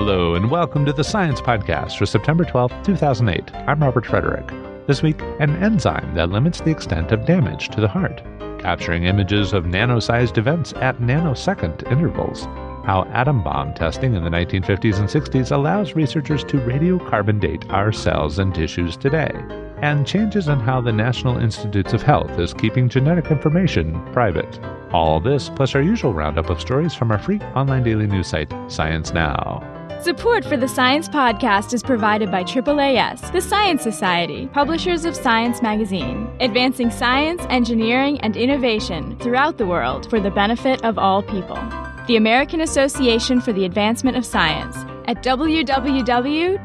Hello, and welcome to the Science Podcast for September 12, 2008. I'm Robert Frederick. This week, an enzyme that limits the extent of damage to the heart, capturing images of nano-sized events at nanosecond intervals, how atom bomb testing in the 1950s and 60s allows researchers to radiocarbon date our cells and tissues today, and changes in how the National Institutes of Health is keeping genetic information private. All this, plus our usual roundup of stories from our free online daily news site, Science Now. Support for the Science Podcast is provided by AAAS, the Science Society, publishers of Science Magazine, advancing science, engineering, and innovation throughout the world for the benefit of all people. The American Association for the Advancement of Science at www.aaas.org.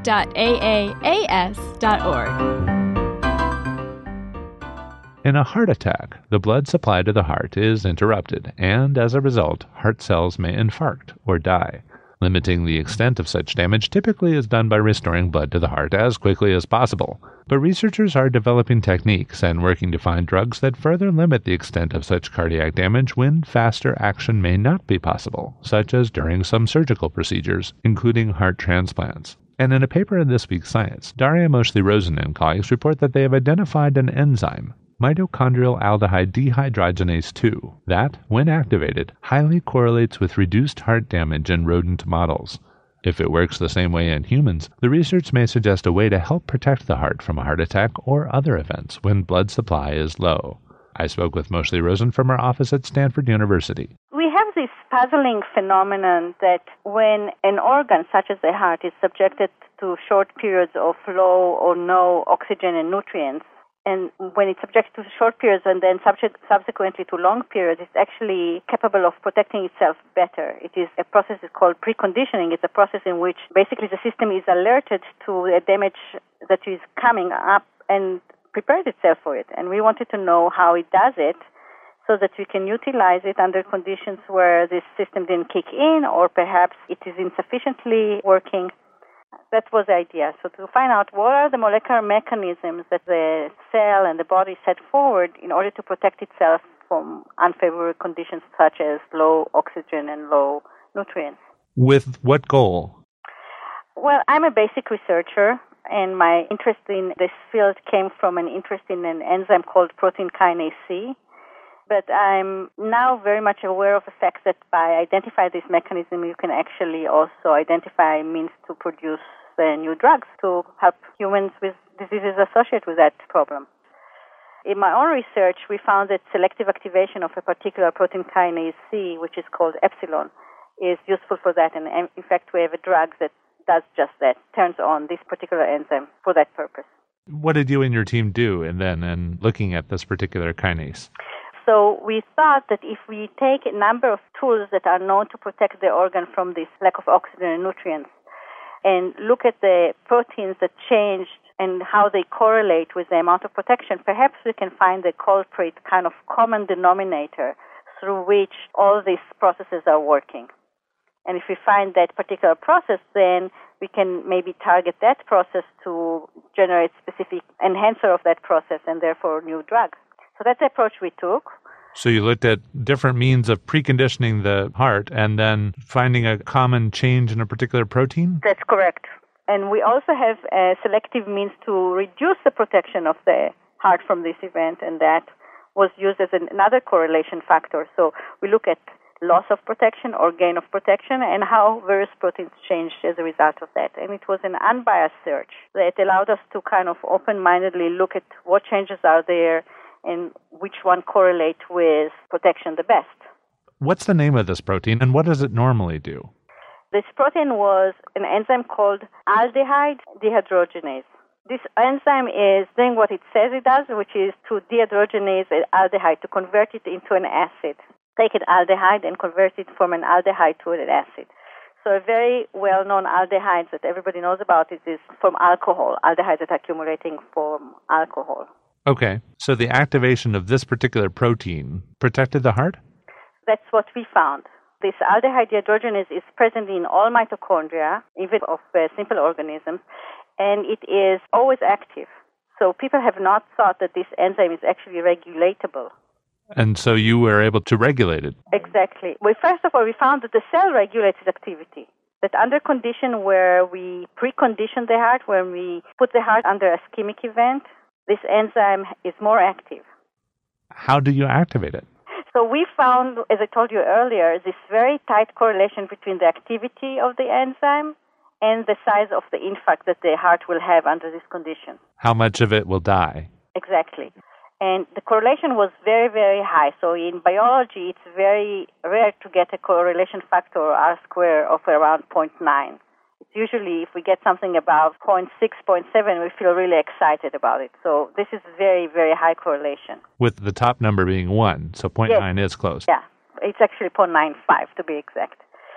In a heart attack, the blood supply to the heart is interrupted, and as a result, heart cells may infarct or die. Limiting the extent of such damage typically is done by restoring blood to the heart as quickly as possible. But researchers are developing techniques and working to find drugs that further limit the extent of such cardiac damage when faster action may not be possible, such as during some surgical procedures, including heart transplants. And in a paper in this week's Science, Daria Moshly-Rosen and colleagues report that they have identified an enzyme, mitochondrial aldehyde dehydrogenase 2, that, when activated, highly correlates with reduced heart damage in rodent models. If it works the same way in humans, the research may suggest a way to help protect the heart from a heart attack or other events when blood supply is low. I spoke with Moshly-Rosen from our office at Stanford University. We have this puzzling phenomenon that when an organ such as the heart is subjected to short periods of low or no oxygen and nutrients, and when it's subjected to short periods and then subsequently to long periods, it's actually capable of protecting itself better. It is a process called preconditioning. It's a process in which basically the system is alerted to a damage that is coming up and prepares itself for it. And we wanted to know how it does it so that we can utilize it under conditions where this system didn't kick in or perhaps it is insufficiently working. That was the idea. So to find out what are the molecular mechanisms that the cell and the body set forward in order to protect itself from unfavorable conditions such as low oxygen and low nutrients. With what goal? Well, I'm a basic researcher, and my interest in this field came from an interest in an enzyme called protein kinase C. But I'm now very much aware of the fact that by identifying this mechanism, you can actually also identify means to produce new drugs to help humans with diseases associated with that problem. In my own research, we found that selective activation of a particular protein kinase C, which is called epsilon, is useful for that. And in fact, we have a drug that does just that, turns on this particular enzyme for that purpose. What did you and your team do in looking at this particular kinase? So we thought that if we take a number of tools that are known to protect the organ from this lack of oxygen and nutrients and look at the proteins that changed and how they correlate with the amount of protection, perhaps we can find the culprit kind of common denominator through which all these processes are working. And if we find that particular process, then we can maybe target that process to generate specific enhancer of that process and therefore new drug. So that's the approach we took. So you looked at different means of preconditioning the heart and then finding a common change in a particular protein? That's correct. And we also have a selective means to reduce the protection of the heart from this event, and that was used as another correlation factor. So we look at loss of protection or gain of protection and how various proteins changed as a result of that. And it was an unbiased search that allowed us to kind of open-mindedly look at what changes are there and which one correlate with protection the best. What's the name of this protein, and what does it normally do? This protein was an enzyme called aldehyde dehydrogenase. This enzyme is doing what it says it does, which is to dehydrogenase aldehyde, to convert it into an acid. Take an aldehyde and convert it from an aldehyde to an acid. So a very well-known aldehyde that everybody knows about is from alcohol, aldehydes that are accumulating from alcohol. Okay, so the activation of this particular protein protected the heart? That's what we found. This aldehyde dehydrogenase is present in all mitochondria, even of simple organisms, and it is always active. So people have not thought that this enzyme is actually regulatable. And so you were able to regulate it? Exactly. Well, first of all, we found that the cell regulates its activity. that under condition where we precondition the heart, when we put the heart under ischemic event, this enzyme is more active. How do you activate it? So we found, as I told you earlier, this very tight correlation between the activity of the enzyme and the size of the infarct that the heart will have under this condition. How much of it will die? Exactly. And the correlation was very, very high. So in biology, it's very rare to get a correlation factor, R square, of around 0.9. It's usually, if we get something above 0.6, 0.7, we feel really excited about it. So this is very, very high correlation. With the top number being 1, so 0.9 is close. Yeah, it's actually 0.95 to be exact.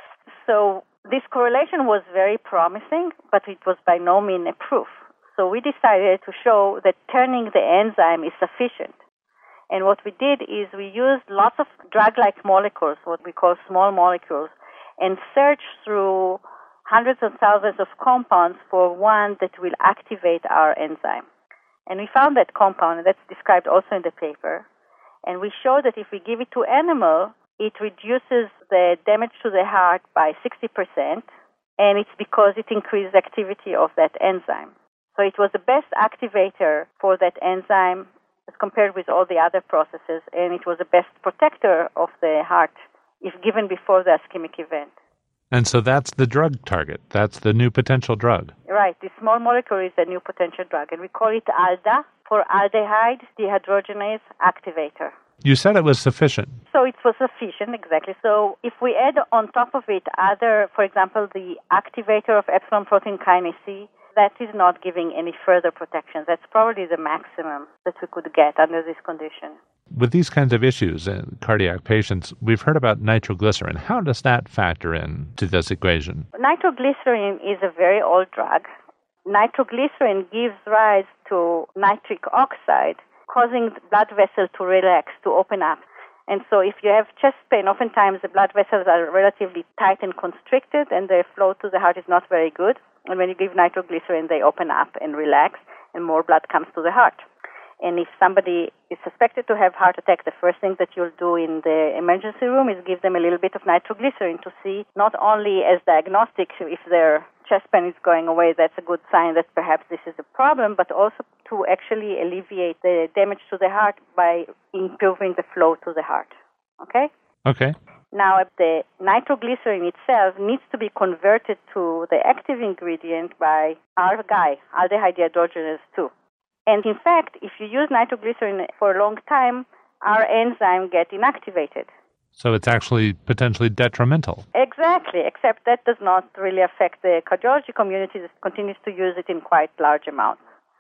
So this correlation was very promising, but it was by no means a proof. So we decided to show that turning the enzyme is sufficient. And what we did is we used lots of drug-like molecules, what we call small molecules, and searched through hundreds of thousands of compounds for one that will activate our enzyme. And we found that compound, and that's described also in the paper. And we showed that if we give it to animal, it reduces the damage to the heart by 60%, and it's because it increases activity of that enzyme. So it was the best activator for that enzyme as compared with all the other processes, and it was the best protector of the heart if given before the ischemic event. And so that's the drug target. That's the new potential drug. Right. The small molecule is the new potential drug, and we call it ALDA for aldehyde dehydrogenase activator. You said it was sufficient. So it was sufficient, exactly. So if we add on top of it other, for example, the activator of epsilon protein kinase C, that is not giving any further protection. That's probably the maximum that we could get under this condition. With these kinds of issues in cardiac patients, we've heard about nitroglycerin. How does that factor in to this equation? Nitroglycerin is a very old drug. Nitroglycerin gives rise to nitric oxide, causing the blood vessels to relax, to open up. And so if you have chest pain, oftentimes the blood vessels are relatively tight and constricted, and their flow to the heart is not very good. And when you give nitroglycerin, they open up and relax, and more blood comes to the heart. And if somebody is suspected to have heart attack, the first thing that you'll do in the emergency room is give them a little bit of nitroglycerin to see, not only as diagnostic, if their chest pain is going away, that's a good sign that perhaps this is a problem, but also to actually alleviate the damage to the heart by improving the flow to the heart. Okay? Okay. Now, the nitroglycerin itself needs to be converted to the active ingredient by our guy, aldehyde dehydrogenase 2. And in fact, if you use nitroglycerin for a long time, our enzyme gets inactivated. So it's actually potentially detrimental. Exactly, except that does not really affect the cardiology community that continues to use it in quite large amounts.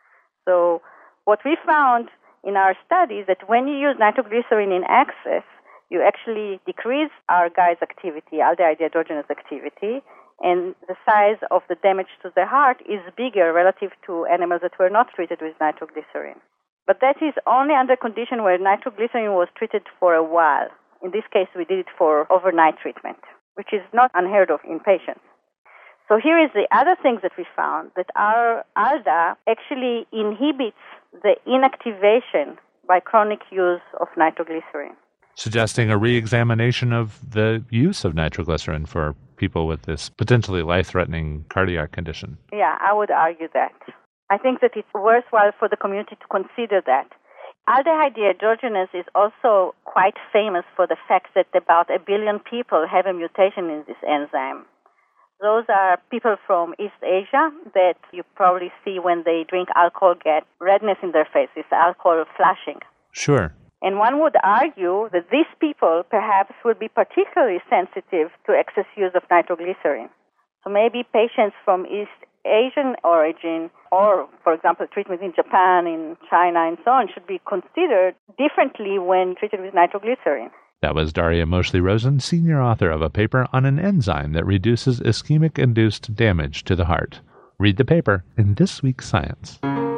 So what we found in our study is that when you use nitroglycerin in excess, you actually decrease our guy's activity, aldehyde dehydrogenase activity, and the size of the damage to the heart is bigger relative to animals that were not treated with nitroglycerin. But that is only under condition where nitroglycerin was treated for a while. In this case, we did it for overnight treatment, which is not unheard of in patients. So here is the other thing that we found, that our ALDA actually inhibits the inactivation by chronic use of nitroglycerin. Suggesting a re-examination of the use of nitroglycerin for people with this potentially life-threatening cardiac condition. Yeah, I would argue that. I think that it's worthwhile for the community to consider that. Aldehyde dehydrogenase is also quite famous for the fact that about 1 billion people have a mutation in this enzyme. Those are people from East Asia that you probably see when they drink alcohol get redness in their face. It's alcohol flushing. Sure. And one would argue that these people perhaps would be particularly sensitive to excess use of nitroglycerin. So maybe patients from East Asian origin or, for example, treatment in Japan, in China, and so on should be considered differently when treated with nitroglycerin. That was Daria Moshly-Rosen, senior author of a paper on an enzyme that reduces ischemic-induced damage to the heart. Read the paper in this week's Science.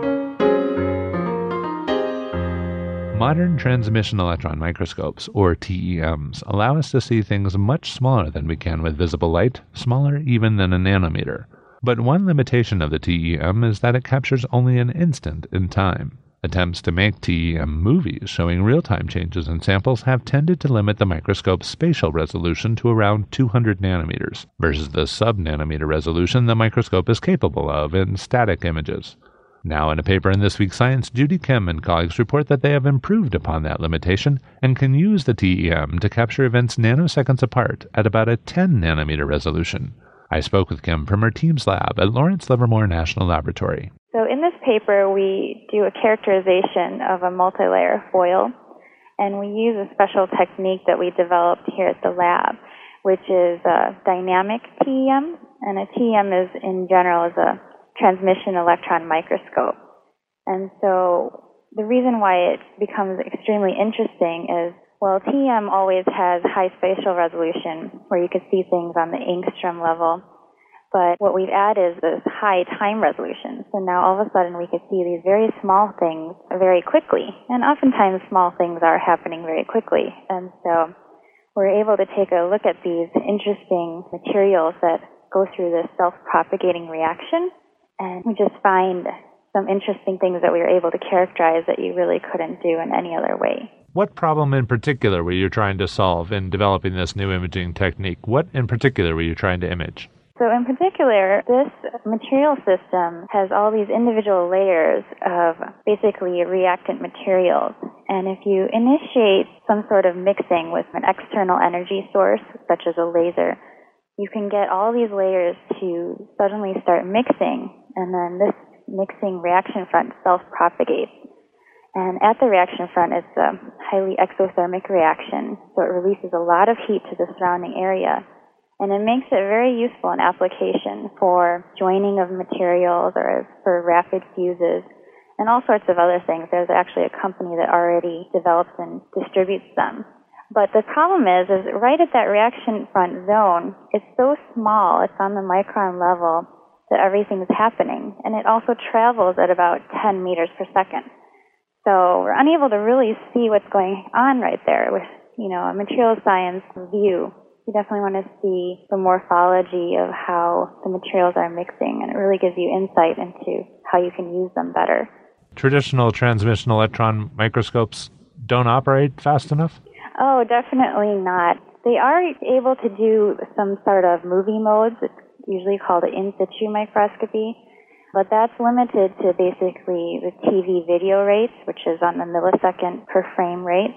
Modern transmission electron microscopes, or TEMs, allow us to see things much smaller than we can with visible light, smaller even than a nanometer. But one limitation of the TEM is that it captures only an instant in time. Attempts to make TEM movies showing real-time changes in samples have tended to limit the microscope's spatial resolution to around 200 nanometers, versus the sub-nanometer resolution the microscope is capable of in static images. Now, in a paper in this week's Science, Judy Kim and colleagues report that they have improved upon that limitation and can use the TEM to capture events nanoseconds apart at about a 10 nanometer resolution. I spoke with Kim from her team's lab at Lawrence Livermore National Laboratory. So in this paper, we do a characterization of a multilayer foil, and we use a special technique that we developed here at the lab, which is a dynamic TEM, and a TEM is, in general, is a transmission electron microscope. And so the reason why it becomes extremely interesting is, well, TEM always has high spatial resolution where you can see things on the angstrom level, but what we've added is this high time resolution. So now all of a sudden we can see these very small things very quickly, and oftentimes small things are happening very quickly. And so we're able to take a look at these interesting materials that go through this self-propagating reaction, and we just find some interesting things that we were able to characterize that you really couldn't do in any other way. What problem in particular were you trying to solve in developing this new imaging technique? What in particular were you trying to image? So in particular, this material system has all these individual layers of basically reactant materials. And if you initiate some sort of mixing with an external energy source, such as a laser, you can get all these layers to suddenly start mixing, and then this mixing reaction front self-propagates. And at the reaction front, it's a highly exothermic reaction, so it releases a lot of heat to the surrounding area. And it makes it very useful in application for joining of materials or for rapid fuses and all sorts of other things. There's actually a company that already develops and distributes them. But the problem is right at that reaction front zone, it's so small, it's on the micron level that everything's happening. And it also travels at about 10 meters per second. So we're unable to really see what's going on right there with, a material science view. You definitely want to see the morphology of how the materials are mixing, and it really gives you insight into how you can use them better. Traditional transmission electron microscopes don't operate fast enough? Oh, definitely not. They are able to do some sort of movie modes. It's usually called an in situ microscopy, but that's limited to basically the TV video rates, which is on the millisecond per frame rate.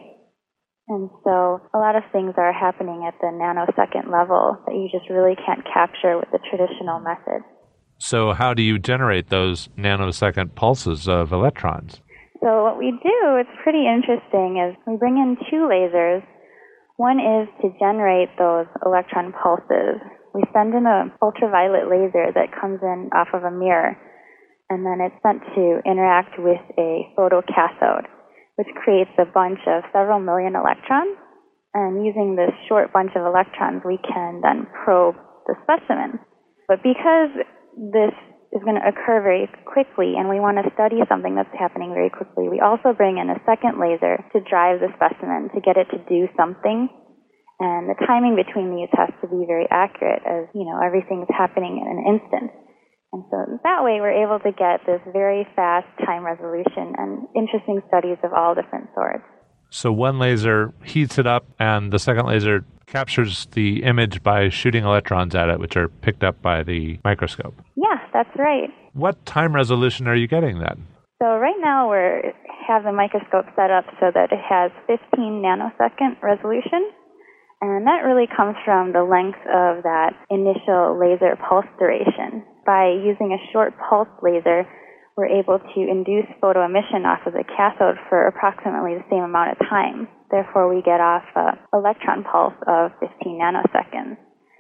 And so a lot of things are happening at the nanosecond level that you just really can't capture with the traditional method. So how do you generate those nanosecond pulses of electrons? So what we do, it's pretty interesting, is we bring in two lasers. One is to generate those electron pulses. We send in an ultraviolet laser that comes in off of a mirror, and then it's sent to interact with a photocathode, which creates a bunch of several million electrons. And using this short bunch of electrons, we can then probe the specimen. But because this is going to occur very quickly, and we want to study something that's happening very quickly, we also bring in a second laser to drive the specimen to get it to do something. And the timing between these has to be very accurate, as, everything's happening in an instant. And so that way we're able to get this very fast time resolution and interesting studies of all different sorts. So one laser heats it up, and the second laser captures the image by shooting electrons at it, which are picked up by the microscope. Yeah, that's right. What time resolution are you getting then? So right now we have the microscope set up so that it has 15 nanosecond resolution. And that really comes from the length of that initial laser pulse duration. By using a short pulse laser, we're able to induce photoemission off of the cathode for approximately the same amount of time. Therefore, we get off an electron pulse of 15 nanoseconds.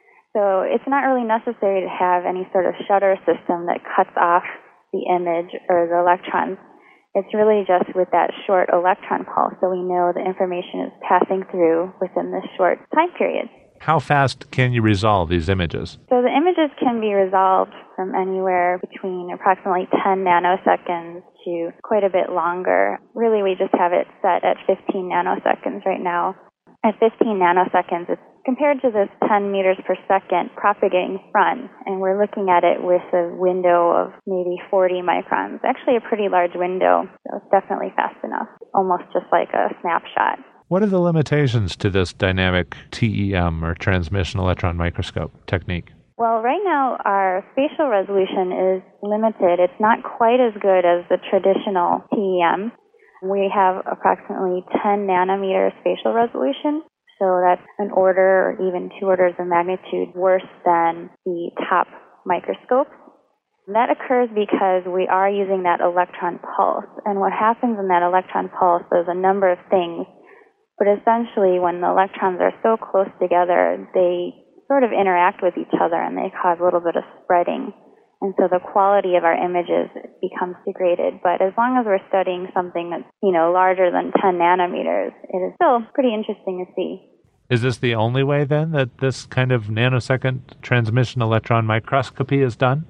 So it's not really necessary to have any sort of shutter system that cuts off the image or the electrons. It's really just with that short electron pulse, so we know the information is passing through within this short time period. How fast can you resolve these images? So the images can be resolved from anywhere between approximately 10 nanoseconds to quite a bit longer. Really, we just have it set at 15 nanoseconds right now. At 15 nanoseconds, it's compared to this 10 meters per second propagating front, and we're looking at it with a window of maybe 40 microns. Actually a pretty large window, so it's definitely fast enough, almost just like a snapshot. What are the limitations to this dynamic TEM, or transmission electron microscope technique? Well, right now our spatial resolution is limited. It's not quite as good as the traditional TEM. We have approximately 10 nanometer spatial resolution, so that's an order or even 2 orders of magnitude worse than the top microscopes. That occurs because we are using that electron pulse. And what happens in that electron pulse, there's a number of things, but essentially when the electrons are so close together, they sort of interact with each other and they cause a little bit of spreading. And so the quality of our images becomes degraded. But as long as we're studying something that's, larger than 10 nanometers, it is still pretty interesting to see. Is this the only way, then, that this kind of nanosecond transmission electron microscopy is done?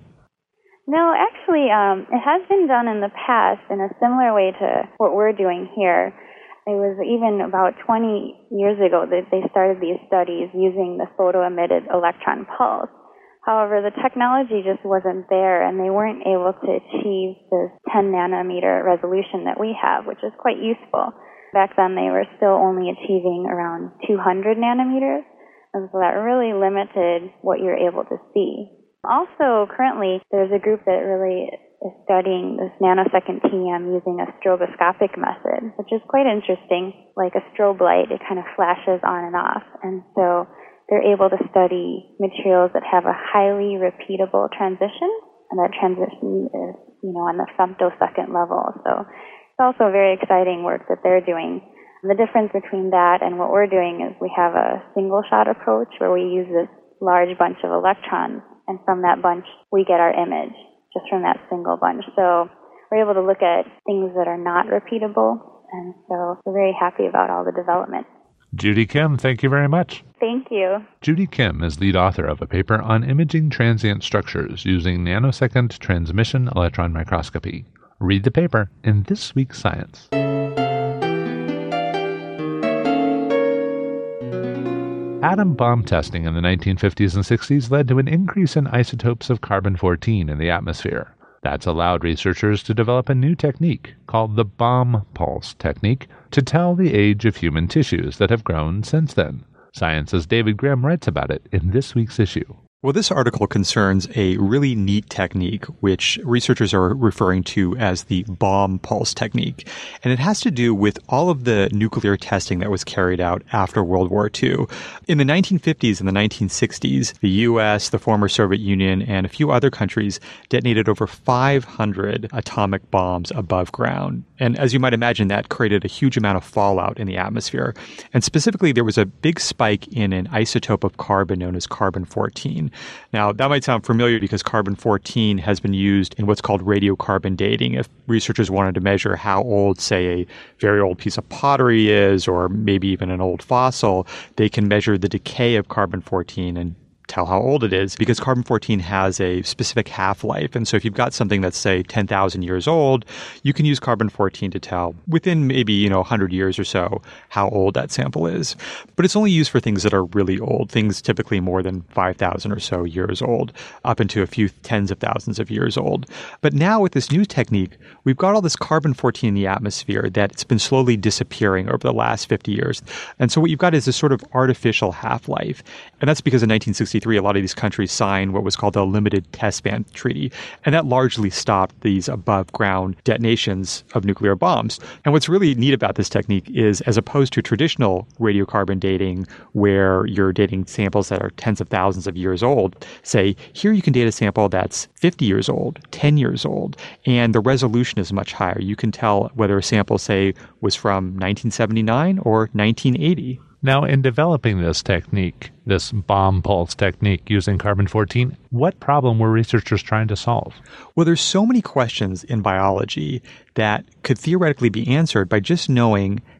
No, actually, it has been done in the past in a similar way to what we're doing here. It was even about 20 years ago that they started these studies using the photo-emitted electron pulse. However, the technology just wasn't there, and they weren't able to achieve this 10 nanometer resolution that we have, which is quite useful. Back then, they were still only achieving around 200 nanometers, and so that really limited what you're able to see. Also, currently, there's a group that really is studying this nanosecond TEM using a stroboscopic method, which is quite interesting. Like a strobe light, it kind of flashes on and off, and so they're able to study materials that have a highly repeatable transition, and that transition is, on the femtosecond level. So it's also very exciting work that they're doing. And the difference between that and what we're doing is we have a single shot approach where we use this large bunch of electrons, and from that bunch we get our image, just from that single bunch. So we're able to look at things that are not repeatable, and so we're very happy about all the development. Judy Kim, thank you very much. Thank you. Judy Kim is lead author of a paper on imaging transient structures using nanosecond transmission electron microscopy. Read the paper in this week's Science. Atom bomb testing in the 1950s and 60s led to an increase in isotopes of carbon-14 in the atmosphere. That's allowed researchers to develop a new technique called the bomb pulse technique to tell the age of human tissues that have grown since then. Science's David Grimm writes about it in this week's issue. Well, this article concerns a really neat technique, which researchers are referring to as the bomb pulse technique. And it has to do with all of the nuclear testing that was carried out after World War II. In the 1950s and the 1960s, the U.S., the former Soviet Union, and a few other countries detonated over 500 atomic bombs above ground. And as you might imagine, that created a huge amount of fallout in the atmosphere. And specifically, there was a big spike in an isotope of carbon known as carbon-14. Now, that might sound familiar because carbon-14 has been used in what's called radiocarbon dating. If researchers wanted to measure how old, say, a very old piece of pottery is, or maybe even an old fossil, they can measure the decay of carbon-14 and tell how old it is, because carbon-14 has a specific half-life. And so if you've got something that's, say, 10,000 years old, you can use carbon-14 to tell within maybe, 100 years or so how old that sample is. But it's only used for things that are really old, things typically more than 5,000 or so years old, up into a few tens of thousands of years old. But now with this new technique, we've got all this carbon-14 in the atmosphere that's been slowly disappearing over the last 50 years. And so what you've got is this sort of artificial half-life. And that's because in 1963, a lot of these countries signed what was called the Limited Test Ban Treaty, and that largely stopped these above-ground detonations of nuclear bombs. And what's really neat about this technique is, as opposed to traditional radiocarbon dating, where you're dating samples that are tens of thousands of years old, say, here you can date a sample that's 50 years old, 10 years old, and the resolution is much higher. You can tell whether a sample, say, was from 1979 or 1980. Now, in developing this technique, this bomb pulse technique using carbon-14, what problem were researchers trying to solve? Well, there's so many questions in biology that could theoretically be answered by just knowing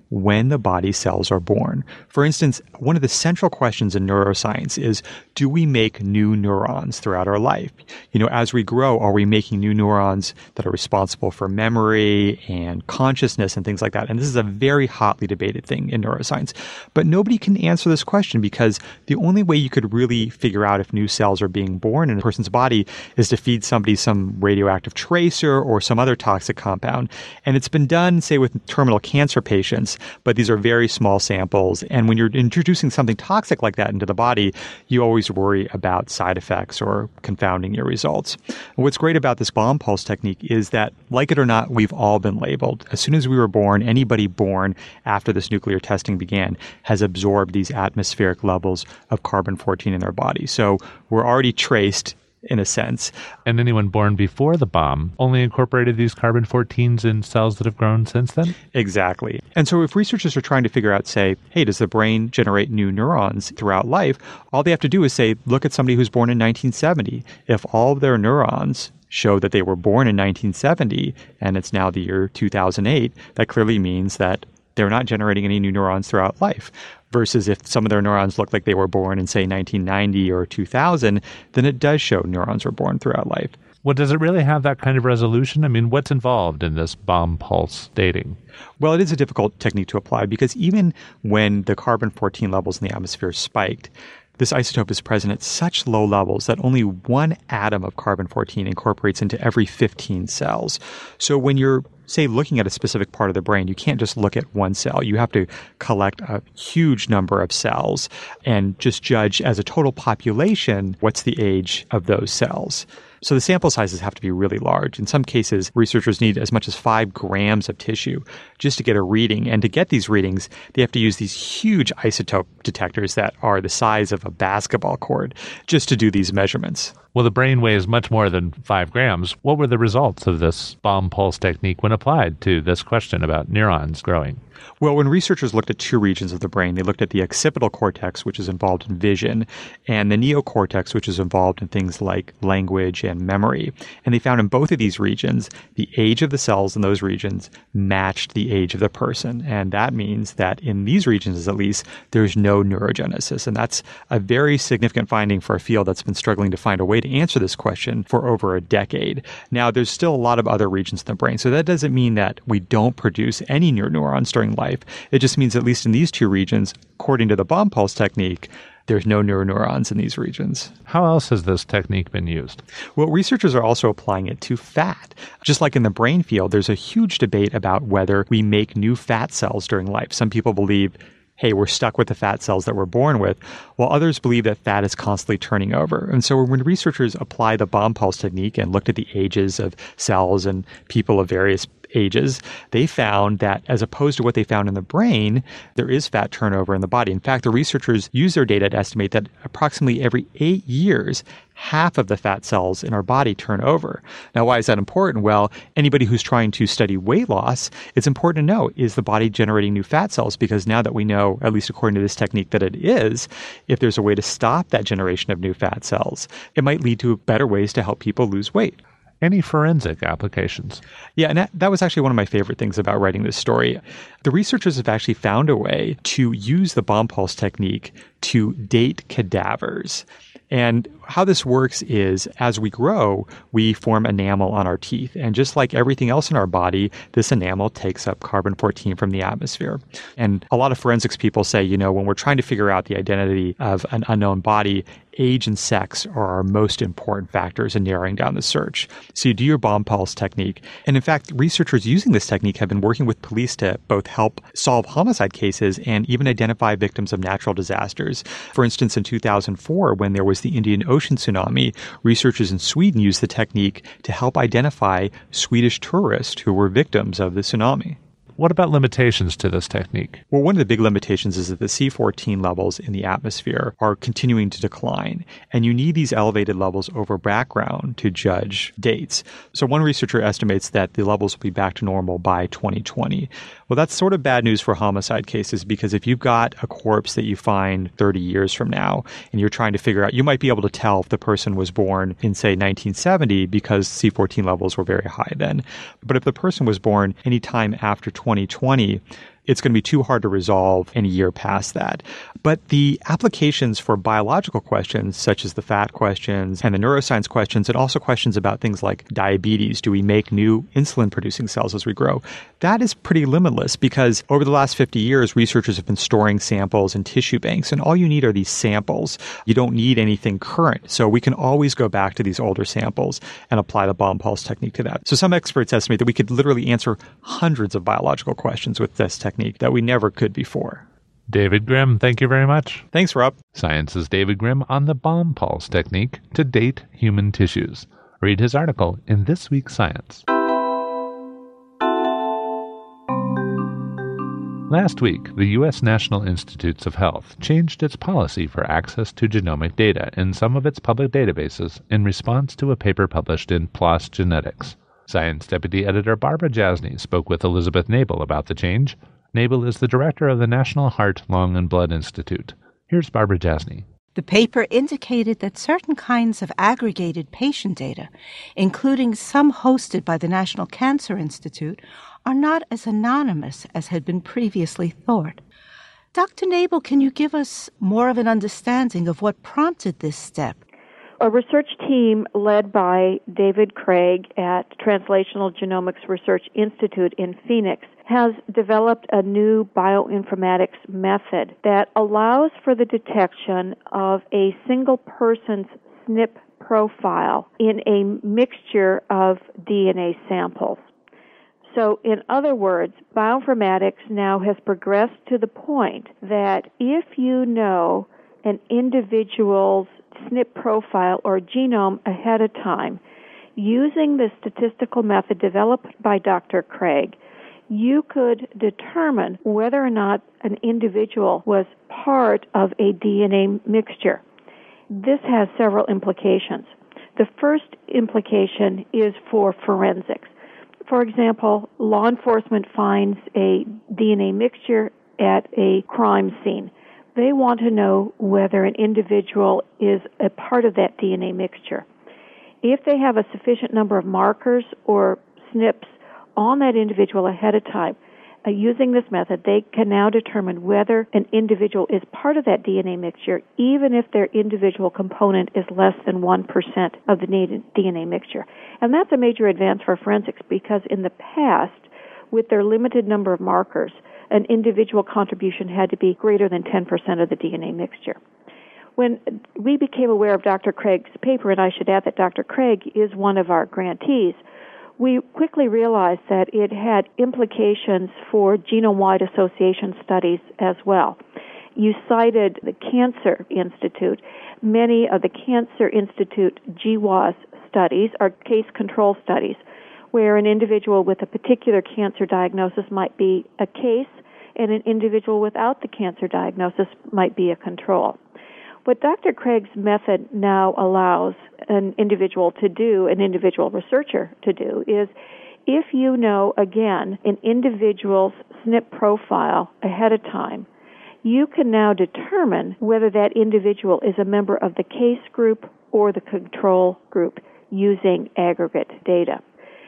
when the body cells are born. For instance, one of the central questions in neuroscience is, do we make new neurons throughout our life? As we grow, are we making new neurons that are responsible for memory and consciousness and things like that? And this is a very hotly debated thing in neuroscience. But nobody can answer this question because the only way you could really figure out if new cells are being born in a person's body is to feed somebody some radioactive tracer or some other toxic compound. And it's been done, say, with terminal cancer patients, but these are very small samples. And when you're introducing something toxic like that into the body, you always worry about side effects or confounding your results. And what's great about this bomb pulse technique is that, like it or not, we've all been labeled. As soon as we were born, anybody born after this nuclear testing began has absorbed these atmospheric levels of carbon-14 in their body. So we're already traced in a sense. And anyone born before the bomb only incorporated these carbon-14s in cells that have grown since then? Exactly. And so if researchers are trying to figure out, say, hey, does the brain generate new neurons throughout life? All they have to do is say, look at somebody who's born in 1970. If all of their neurons show that they were born in 1970 and it's now the year 2008, that clearly means that they're not generating any new neurons throughout life. Versus if some of their neurons look like they were born in, say, 1990 or 2000, then it does show neurons were born throughout life. Well, does it really have that kind of resolution? I mean, what's involved in this bomb pulse dating? Well, it is a difficult technique to apply because even when the carbon-14 levels in the atmosphere spiked, this isotope is present at such low levels that only one atom of carbon-14 incorporates into every 15 cells. So when you're, say, looking at a specific part of the brain, you can't just look at one cell. You have to collect a huge number of cells and just judge as a total population what's the age of those cells. So the sample sizes have to be really large. In some cases, researchers need as much as 5 grams of tissue just to get a reading. And to get these readings, they have to use these huge isotope detectors that are the size of a basketball court just to do these measurements. Well, the brain weighs much more than 5 grams. What were the results of this bomb pulse technique when applied to this question about neurons growing? Well, when researchers looked at 2 regions of the brain, they looked at the occipital cortex, which is involved in vision, and the neocortex, which is involved in things like language and memory. And they found in both of these regions, the age of the cells in those regions matched the age of the person. And that means that in these regions, at least, there's no neurogenesis. And that's a very significant finding for a field that's been struggling to find a way to answer this question for over a decade. Now, there's still a lot of other regions in the brain. So that doesn't mean that we don't produce any new neurons during life. It just means, at least in these 2 regions, according to the bomb pulse technique, there's no neuroneurons in these regions. How else has this technique been used? Well, researchers are also applying it to fat. Just like in the brain field, there's a huge debate about whether we make new fat cells during life. Some people believe, hey, we're stuck with the fat cells that we're born with, while others believe that fat is constantly turning over. And so when researchers apply the bomb pulse technique and looked at the ages of cells and people of various ages, they found that as opposed to what they found in the brain, there is fat turnover in the body. In fact, the researchers use their data to estimate that approximately every 8 years, half of the fat cells in our body turn over. Now, why is that important? Well, anybody who's trying to study weight loss, it's important to know, is the body generating new fat cells? Because now that we know, at least according to this technique, that it is, if there's a way to stop that generation of new fat cells, it might lead to better ways to help people lose weight. Any forensic applications? Yeah, and that was actually one of my favorite things about writing this story. The researchers have actually found a way to use the bomb pulse technique to date cadavers. And how this works is, as we grow, we form enamel on our teeth. And just like everything else in our body, this enamel takes up carbon-14 from the atmosphere. And a lot of forensics people say, when we're trying to figure out the identity of an unknown body, age and sex are our most important factors in narrowing down the search. So you do your bomb pulse technique. And in fact, researchers using this technique have been working with police to both help solve homicide cases and even identify victims of natural disasters. For instance, in 2004, when there was the Indian Ocean tsunami, researchers in Sweden used the technique to help identify Swedish tourists who were victims of the tsunami. What about limitations to this technique? Well, one of the big limitations is that the C14 levels in the atmosphere are continuing to decline, and you need these elevated levels over background to judge dates. So one researcher estimates that the levels will be back to normal by 2020. Well, that's sort of bad news for homicide cases, because if you've got a corpse that you find 30 years from now, and you're trying to figure out, you might be able to tell if the person was born in, say, 1970 because C14 levels were very high then. But if the person was born any time after 2020, it's going to be too hard to resolve in a year past that. But the applications for biological questions, such as the fat questions and the neuroscience questions, and also questions about things like diabetes, do we make new insulin-producing cells as we grow? That is pretty limitless because over the last 50 years, researchers have been storing samples in tissue banks, and all you need are these samples. You don't need anything current. So we can always go back to these older samples and apply the bomb pulse technique to that. So some experts estimate that we could literally answer hundreds of biological questions with this technique that we never could before. David Grimm, thank you very much. Thanks, Rob. Science's David Grimm on the bomb pulse technique to date human tissues. Read his article in This Week's Science. Last week, the U.S. National Institutes of Health changed its policy for access to genomic data in some of its public databases in response to a paper published in PLOS Genetics. Science Deputy Editor Barbara Jasny spoke with Elizabeth Nabel about the change. Nabel is the director of the National Heart, Lung, and Blood Institute. Here's Barbara Jasny. The paper indicated that certain kinds of aggregated patient data, including some hosted by the National Cancer Institute, are not as anonymous as had been previously thought. Dr. Nabel, can you give us more of an understanding of what prompted this step? A research team led by David Craig at Translational Genomics Research Institute in Phoenix has developed a new bioinformatics method that allows for the detection of a single person's SNP profile in a mixture of DNA samples. So, in other words, bioinformatics now has progressed to the point that if you know an individual's SNP profile or genome ahead of time, using the statistical method developed by Dr. Craig, you could determine whether or not an individual was part of a DNA mixture. This has several implications. The first implication is for forensics. For example, law enforcement finds a DNA mixture at a crime scene. They want to know whether an individual is a part of that DNA mixture. If they have a sufficient number of markers or SNPs on that individual ahead of time, using this method, they can now determine whether an individual is part of that DNA mixture, even if their individual component is less than 1% of the DNA mixture. And that's a major advance for forensics because in the past, with their limited number of markers, an individual contribution had to be greater than 10% of the DNA mixture. When we became aware of Dr. Craig's paper, and I should add that Dr. Craig is one of our grantees, we quickly realized that it had implications for genome-wide association studies as well. You cited the Cancer Institute. Many of the Cancer Institute GWAS studies are case control studies, where an individual with a particular cancer diagnosis might be a case and an individual without the cancer diagnosis might be a control. What Dr. Craig's method now allows an individual to do, an individual researcher to do, is if you know, again, an individual's SNP profile ahead of time, you can now determine whether that individual is a member of the case group or the control group using aggregate data.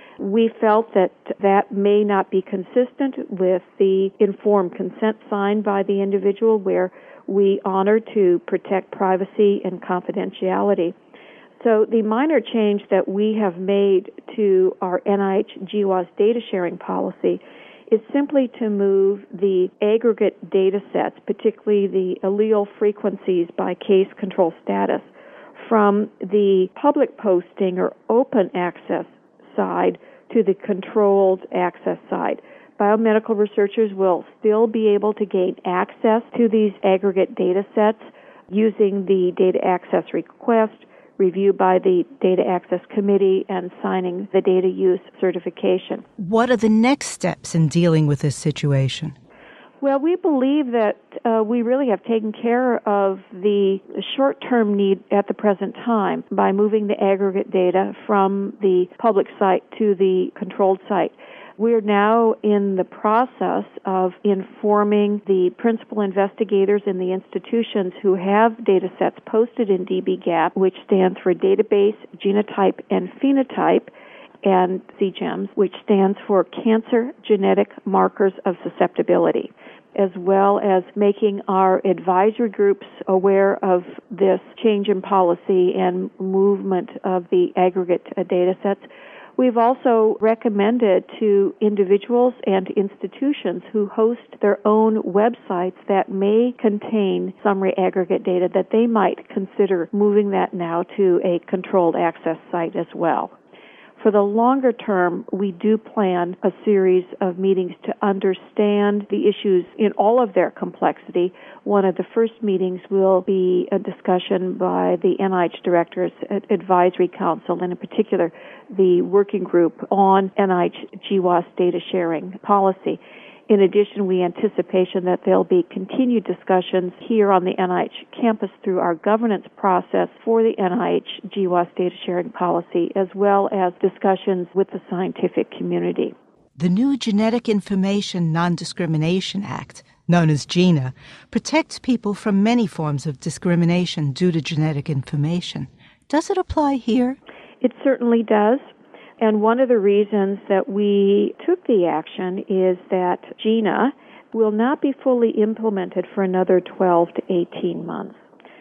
We felt that that may not be consistent with the informed consent signed by the individual where we honor to protect privacy and confidentiality. So the minor change that we have made to our NIH GWAS data sharing policy is simply to move the aggregate data sets, particularly the allele frequencies by case control status, from the public posting or open access side to the controlled access side. Biomedical researchers will still be able to gain access to these aggregate data sets using the data access request, reviewed by the Data Access Committee, and signing the data use certification. What are the next steps in dealing with this situation? Well, we believe that we really have taken care of the short-term need at the present time by moving the aggregate data from the public site to the controlled site. We're now in the process of informing the principal investigators in the institutions who have data sets posted in dbGaP, which stands for Database, Genotype, and Phenotype, and CGEMS, which stands for Cancer Genetic Markers of Susceptibility, as well as making our advisory groups aware of this change in policy and movement of the aggregate data sets. We've also recommended to individuals and institutions who host their own websites that may contain summary aggregate data that they might consider moving that now to a controlled access site as well. For the longer term, we do plan a series of meetings to understand the issues in all of their complexity. One of the first meetings will be a discussion by the NIH Directors Advisory Council, and in particular, the working group on NIH GWAS data sharing policy. In addition, we anticipate that there'll be continued discussions here on the NIH campus through our governance process for the NIH GWAS data sharing policy, as well as discussions with the scientific community. The new Genetic Information Non-Discrimination Act, known as GINA, protects people from many forms of discrimination due to genetic information. Does it apply here? It certainly does. And one of the reasons that we took the action is that GINA will not be fully implemented for another 12 to 18 months.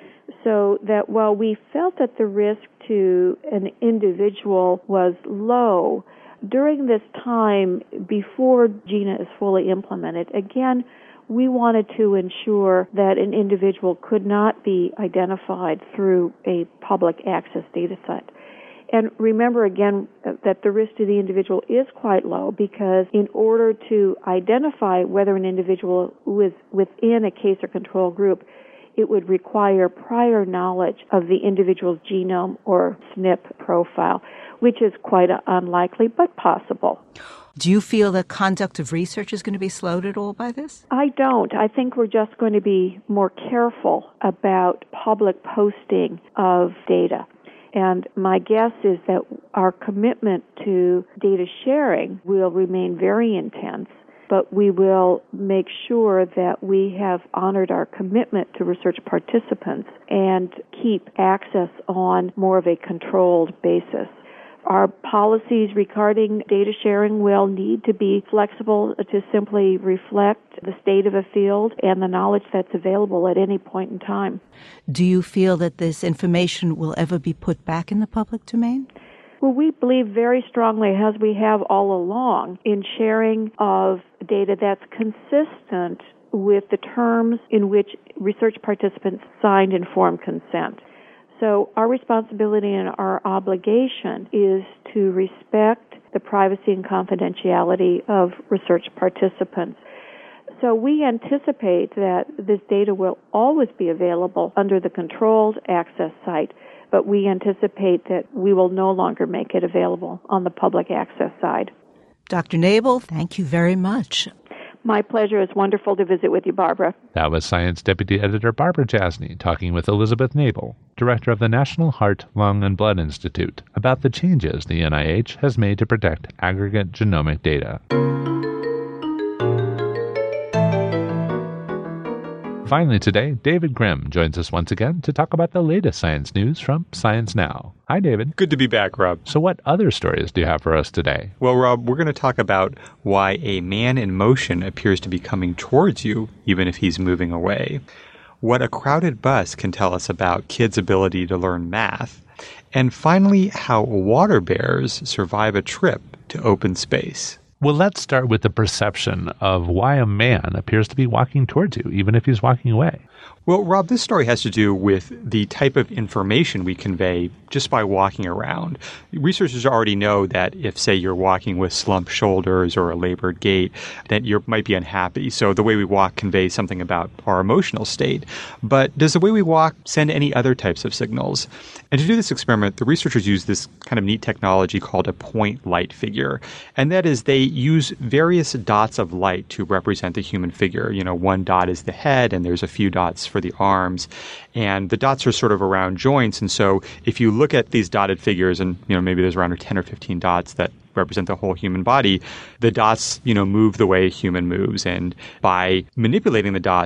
So that while we felt that the risk to an individual was low, during this time before GINA is fully implemented, again, we wanted to ensure that an individual could not be identified through a public access data set. And remember again that the risk to the individual is quite low because in order to identify whether an individual was within a case or control group, it would require prior knowledge of the individual's genome or SNP profile, which is quite unlikely but possible. Do you feel the conduct of research is going to be slowed at all by this? I don't. I think we're just going to be more careful about public posting of data. And my guess is that our commitment to data sharing will remain very intense, but we will make sure that we have honored our commitment to research participants and keep access on more of a controlled basis. Our policies regarding data sharing will need to be flexible to simply reflect the state of a field and the knowledge that's available at any point in time. Do you feel that this information will ever be put back in the public domain? Well, we believe very strongly, as we have all along, in sharing of data that's consistent with the terms in which research participants signed informed consent. So our responsibility and our obligation is to respect the privacy and confidentiality of research participants. So we anticipate that this data will always be available under the controlled access site, but we anticipate that we will no longer make it available on the public access side. Dr. Nabel, thank you very much. My pleasure. It's wonderful to visit with you, Barbara. That was Science Deputy Editor Barbara Jasny talking with Elizabeth Nabel, Director of the National Heart, Lung, and Blood Institute, about the changes the NIH has made to protect aggregate genomic data. Finally today, David Grimm joins us once again to talk about the latest science news from Science Now. Hi, David. Good to be back, Rob. So what other stories do you have for us today? Well, Rob, we're going to talk about why a man in motion appears to be coming towards you, even if he's moving away. What a crowded bus can tell us about kids' ability to learn math. And finally, how water bears survive a trip to open space. Well, let's start with the perception of why a man appears to be walking towards you, even if he's walking away. Well, Rob, this story has to do with the type of information we convey just by walking around. Researchers already know that if, say, you're walking with slumped shoulders or a labored gait, that you might be unhappy. So the way we walk conveys something about our emotional state. But does the way we walk send any other types of signals? And to do this experiment, the researchers use this kind of neat technology called a point light figure. And that is they use various dots of light to represent the human figure. You know, one dot is the head, and there's a few dots for the arms. And the dots are sort of around joints. And so if you look at these dotted figures, and maybe there's around 10 or 15 dots that represent the whole human body, the dots move the way a human moves. And by manipulating the dots,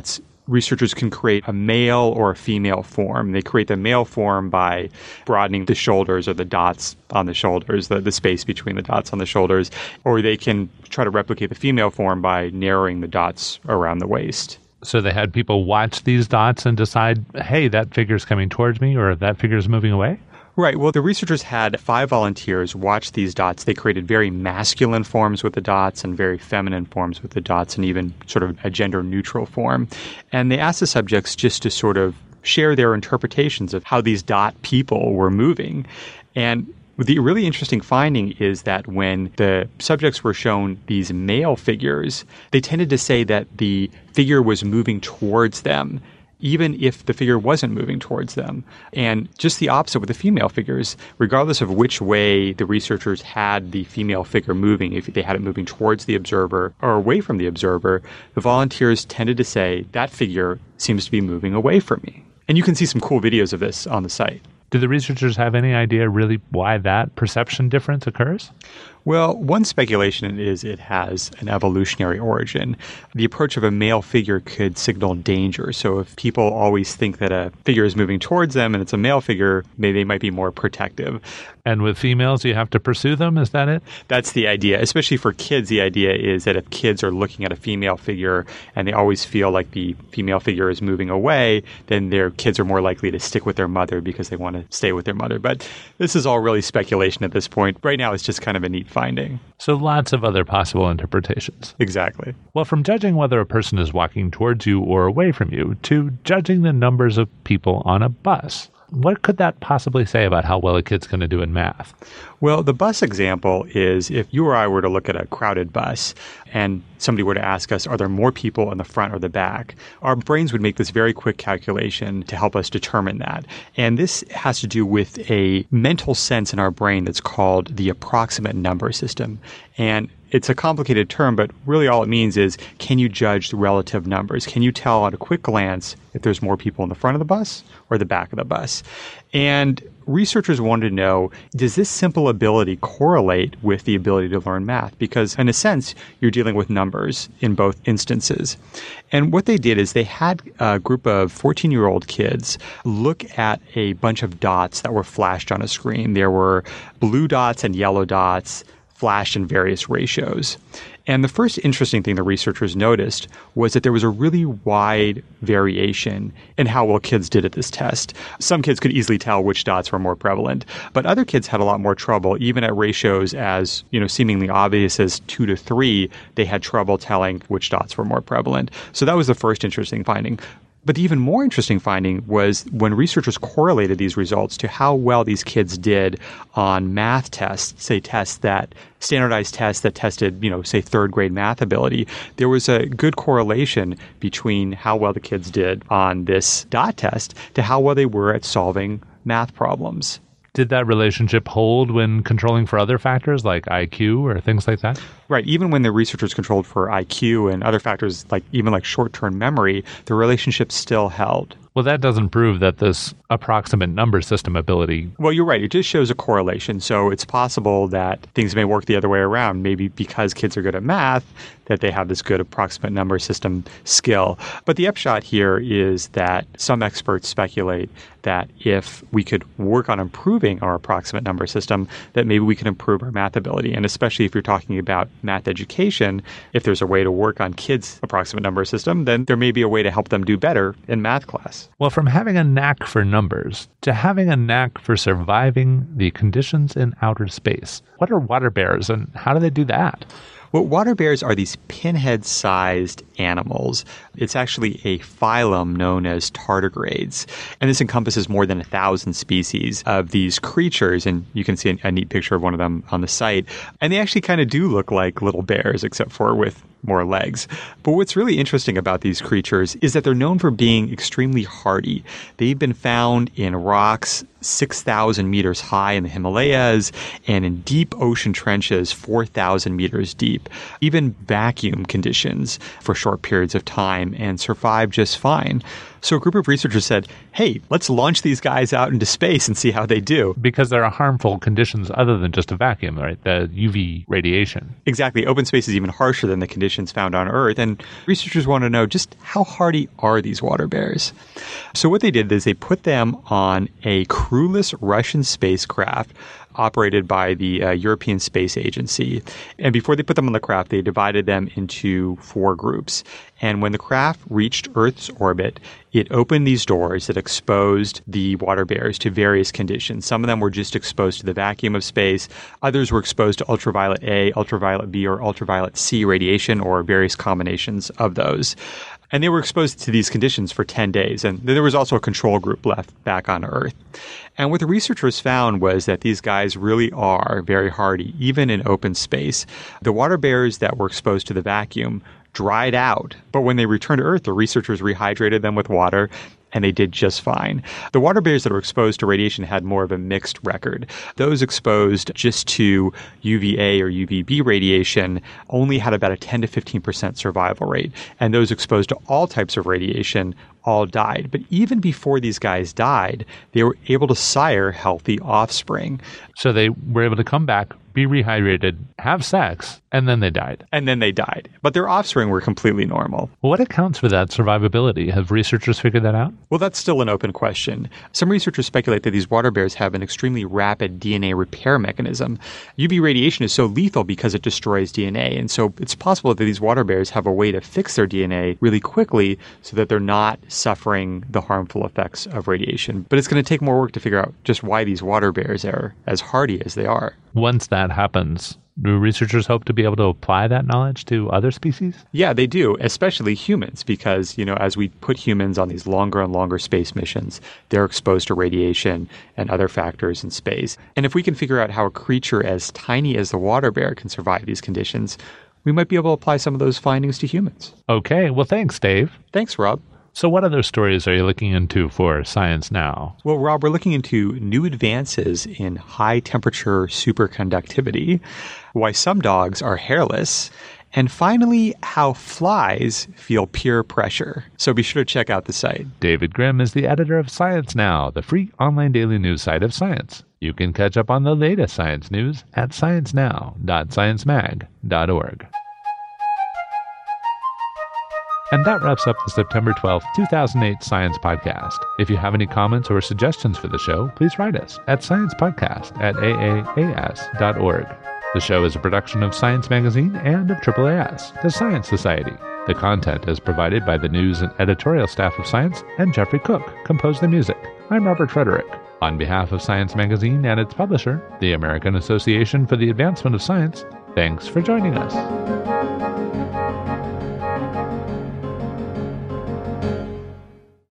researchers can create a male or a female form. They create the male form by broadening the shoulders or the dots on the shoulders, the space between the dots on the shoulders, or they can try to replicate the female form by narrowing the dots around the waist. So they had people watch these dots and decide, hey, that figure's coming towards me or that figure's moving away? Right. Well, the researchers had 5 volunteers watch these dots. They created very masculine forms with the dots and very feminine forms with the dots and even sort of a gender-neutral form. And they asked the subjects just to sort of share their interpretations of how these dot people were moving. And the really interesting finding is that when the subjects were shown these male figures, they tended to say that the figure was moving towards them, even if the figure wasn't moving towards them. And just the opposite with the female figures, regardless of which way the researchers had the female figure moving, if they had it moving towards the observer or away from the observer, the volunteers tended to say, that figure seems to be moving away from me. And you can see some cool videos of this on the site. Do the researchers have any idea really why that perception difference occurs? Well, one speculation is it has an evolutionary origin. The approach of a male figure could signal danger. So if people always think that a figure is moving towards them and it's a male figure, maybe they might be more protective. And with females, you have to pursue them? Is that it? That's the idea. Especially for kids, the idea is that if kids are looking at a female figure and they always feel like the female figure is moving away, then their kids are more likely to stick with their mother because they want to stay with their mother. But this is all really speculation at this point. Right now, it's just kind of a neat finding. So lots of other possible interpretations. Exactly. Well, from judging whether a person is walking towards you or away from you to judging the numbers of people on a bus, what could that possibly say about how well a kid's going to do in math? Well, the bus example is if you or I were to look at a crowded bus and somebody were to ask us, are there more people in the front or the back? Our brains would make this very quick calculation to help us determine that. And this has to do with a mental sense in our brain that's called the approximate number system. And it's a complicated term, but really all it means is, can you judge the relative numbers? Can you tell at a quick glance if there's more people in the front of the bus or the back of the bus? And researchers wanted to know, does this simple ability correlate with the ability to learn math? Because in a sense, you're dealing with numbers in both instances. And what they did is they had a group of 14-year-old kids look at a bunch of dots that were flashed on a screen. There were blue dots and yellow dots flashed in various ratios. And the first interesting thing the researchers noticed was that there was a really wide variation in how well kids did at this test. Some kids could easily tell which dots were more prevalent, but other kids had a lot more trouble. Even at ratios as, seemingly obvious as 2 to 3, they had trouble telling which dots were more prevalent. So that was the first interesting finding. But the even more interesting finding was when researchers correlated these results to how well these kids did on math tests, say standardized tests that tested, say third grade math ability, there was a good correlation between how well the kids did on this dot test to how well they were at solving math problems. Did that relationship hold when controlling for other factors like IQ or things like that? Right. Even when the researchers controlled for IQ and other factors like short-term memory, the relationship still held. Well, that doesn't prove that this approximate number system ability... Well, you're right. It just shows a correlation. So it's possible that things may work the other way around. Maybe because kids are good at math, that they have this good approximate number system skill. But the upshot here is that some experts speculate that if we could work on improving our approximate number system, that maybe we can improve our math ability. And especially if you're talking about math education, if there's a way to work on kids' approximate number system, then there may be a way to help them do better in math class. Well, from having a knack for numbers to having a knack for surviving the conditions in outer space, what are water bears and how do they do that? Well, water bears are these pinhead-sized animals. It's actually a phylum known as tardigrades. And this encompasses more than 1,000 species of these creatures. And you can see a neat picture of one of them on the site. And they actually kind of do look like little bears, except for with more legs. But what's really interesting about these creatures is that they're known for being extremely hardy. They've been found in rocks 6,000 meters high in the Himalayas and in deep ocean trenches 4,000 meters deep, even vacuum conditions for short periods of time, and survive just fine. So a group of researchers said, hey, let's launch these guys out into space and see how they do. Because there are harmful conditions other than just a vacuum, right? The UV radiation. Exactly. Open space is even harsher than the conditions found on Earth. And researchers want to know just how hardy are these water bears? So what they did is they put them on a crewless Russian spacecraft operated by the European Space Agency. And before they put them on the craft, they divided them into 4 groups. And when the craft reached Earth's orbit, it opened these doors that exposed the water bears to various conditions. Some of them were just exposed to the vacuum of space. Others were exposed to ultraviolet A, ultraviolet B, or ultraviolet C radiation, or various combinations of those. And they were exposed to these conditions for 10 days. And there was also a control group left back on Earth. And what the researchers found was that these guys really are very hardy, even in open space. The water bears that were exposed to the vacuum dried out. But when they returned to Earth, the researchers rehydrated them with water, and they did just fine. The water bears that were exposed to radiation had more of a mixed record. Those exposed just to UVA or UVB radiation only had about a 10 to 15% survival rate. And those exposed to all types of radiation all died. But even before these guys died, they were able to sire healthy offspring. So they were able to come back, be rehydrated, have sex, and then they died. And then they died. But their offspring were completely normal. What accounts for that survivability? Have researchers figured that out? Well, that's still an open question. Some researchers speculate that these water bears have an extremely rapid DNA repair mechanism. UV radiation is so lethal because it destroys DNA. And so it's possible that these water bears have a way to fix their DNA really quickly so that they're not suffering the harmful effects of radiation. But it's going to take more work to figure out just why these water bears are as hardy as they are. Once that happens, do researchers hope to be able to apply that knowledge to other species? Yeah, they do, especially humans, because, as we put humans on these longer and longer space missions, they're exposed to radiation and other factors in space. And if we can figure out how a creature as tiny as the water bear can survive these conditions, we might be able to apply some of those findings to humans. Okay, well, thanks, Dave. Thanks, Rob. So what other stories are you looking into for Science Now? Well, Rob, we're looking into new advances in high-temperature superconductivity, why some dogs are hairless, and finally, how flies feel peer pressure. So be sure to check out the site. David Grimm is the editor of Science Now, the free online daily news site of science. You can catch up on the latest science news at sciencenow.sciencemag.org. And that wraps up the September 12th, 2008 Science Podcast. If you have any comments or suggestions for the show, please write us at sciencepodcast@aaas.org. The show is a production of Science Magazine and of AAAS, the Science Society. The content is provided by the news and editorial staff of Science, and Jeffrey Cook composed the music. I'm Robert Frederick. On behalf of Science Magazine and its publisher, the American Association for the Advancement of Science, thanks for joining us.